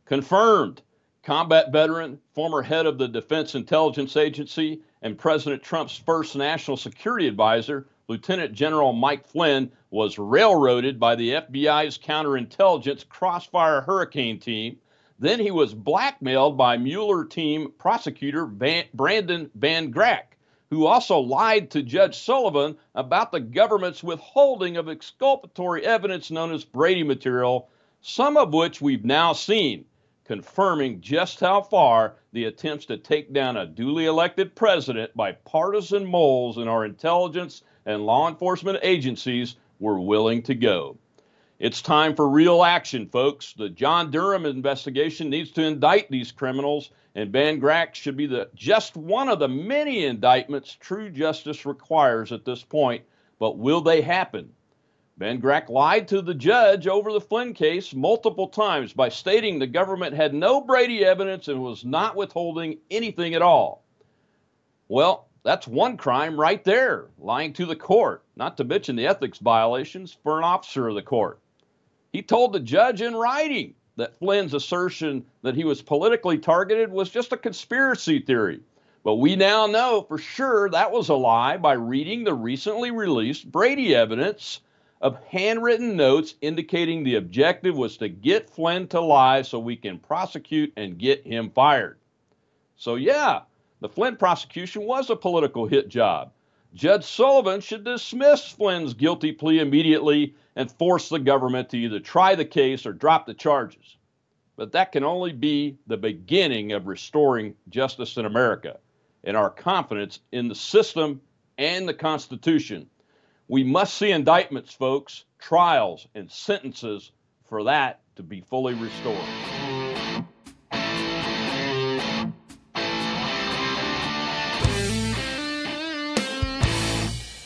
Confirmed. Combat veteran, former head of the Defense Intelligence Agency, and President Trump's first national security advisor, Lieutenant General Mike Flynn, was railroaded by the FBI's counterintelligence Crossfire Hurricane team. Then he was blackmailed by Mueller team prosecutor Brandon Van Grack, who also lied to Judge Sullivan about the government's withholding of exculpatory evidence known as Brady material, some of which we've now seen, confirming just how far the attempts to take down a duly elected president by partisan moles in our intelligence and law enforcement agencies were willing to go. It's time for real action, folks. The John Durham investigation needs to indict these criminals, and Van Grack should be just one of the many indictments true justice requires at this point. But will they happen? Van Grack lied to the judge over the Flynn case multiple times by stating the government had no Brady evidence and was not withholding anything at all. Well, that's one crime right there, lying to the court, not to mention the ethics violations for an officer of the court. He told the judge in writing that Flynn's assertion that he was politically targeted was just a conspiracy theory. But we now know for sure that was a lie by reading the recently released Brady evidence of handwritten notes indicating the objective was to get Flynn to lie so we can prosecute and get him fired. So yeah, the Flynn prosecution was a political hit job. Judge Sullivan should dismiss Flynn's guilty plea immediately and force the government to either try the case or drop the charges. But that can only be the beginning of restoring justice in America and our confidence in the system and the Constitution. We must see indictments, folks, trials, and sentences for that to be fully restored.